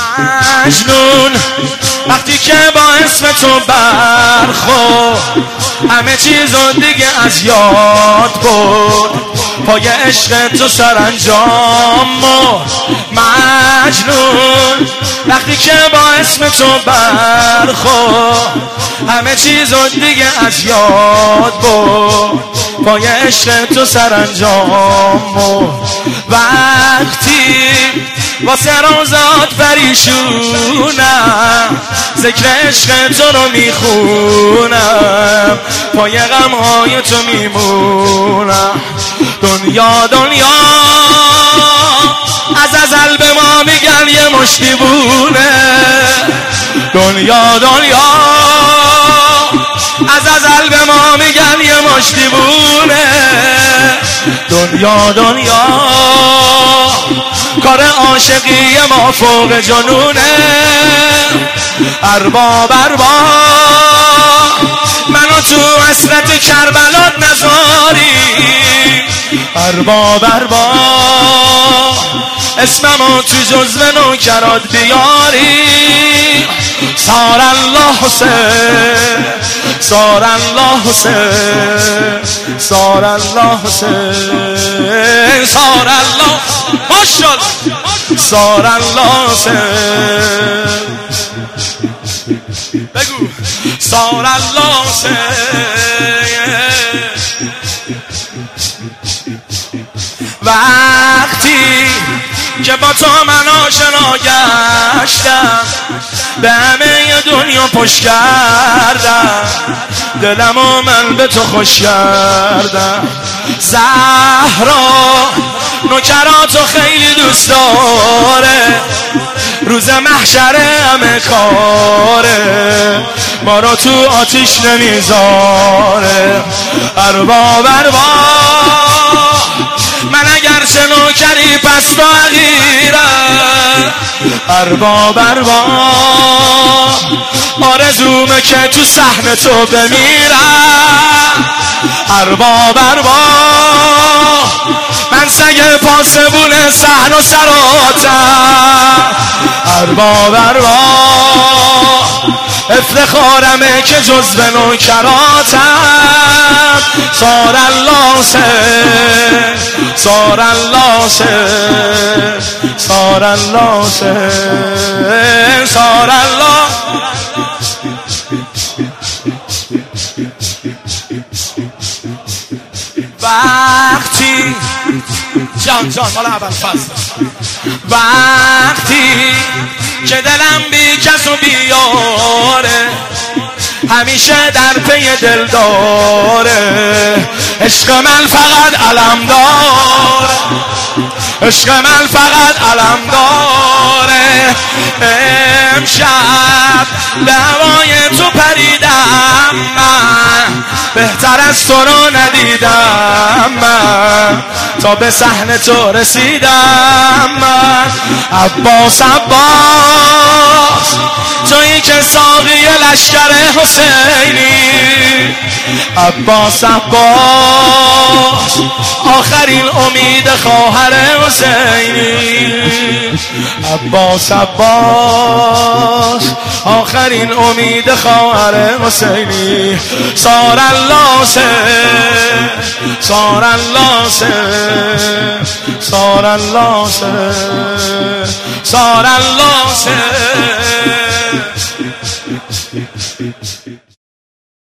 مجنون وقتی که با اسم تو برخورد همه چیزو دیگه از یاد برد، پای عشق تو سرانجام مرد. مجنون وقتی که با اسم تو برخورد همه چیزو دیگه از یاد برد، پای عشق تو سرانجام مرد. وقتی واسه روزات پریشونم ذکر عشق تو رو میخونم، پای غمهای تو میمونم. دنیا دنیا از ازل به ما میگن یه مشتی بونه، دنیا دنیا از ازل به ما میگن یه مشتی بونه. دنیا دنیا کار عاشقی ما فوق جنونه. ارباب ارباب منو تو حسرت کربلات نذاری، ارباب ارباب اسممو تو جزو نوکرات بیاری. سار الله حسین سار الله حسین سار الله حسین سار الله ماشاءالله سار الله حسین. بگو سار الله حسین. وقتی که با تو من آشنا گشتم به همه دنیا پشت کردم، دلم و من به تو خوش کردم. زهرا نوکراتو خیلی دوست داره، روز محشر همه کاره، ما رو تو آتیش نمیذاره. ارباب ارباب من اگر چه نوکری پس تو حقیرم. ارباب ارباب آرزومه که تو صحن تو بمیرم. ارباب ارباب من سگ پاسبون صحن و سراتم. ارباب ارباب افتخارمه که جزو نوکراتم. سار الله حسین سار الله حسین سار الله حسین سار الله. وقتی جان جان مال اول فصل، وقتی که دلم بی کس و بیاره همیشه در پی دل داره. عشق من فقط علم داره، عشق من فقط علم داره. امشب به هوای تو پریدم من، بهتر از تو رو ندیدم من، تا به صحن تو رسیدم من. عباس عباس تویی که ساقی لشکر حسینی. عباس عباس آخرین امید خواهر حسینی. عباس عباس آخرین امید خواهر حسینی. سار الله حسین سار الله حسین سار الله حسین سار الله حسین.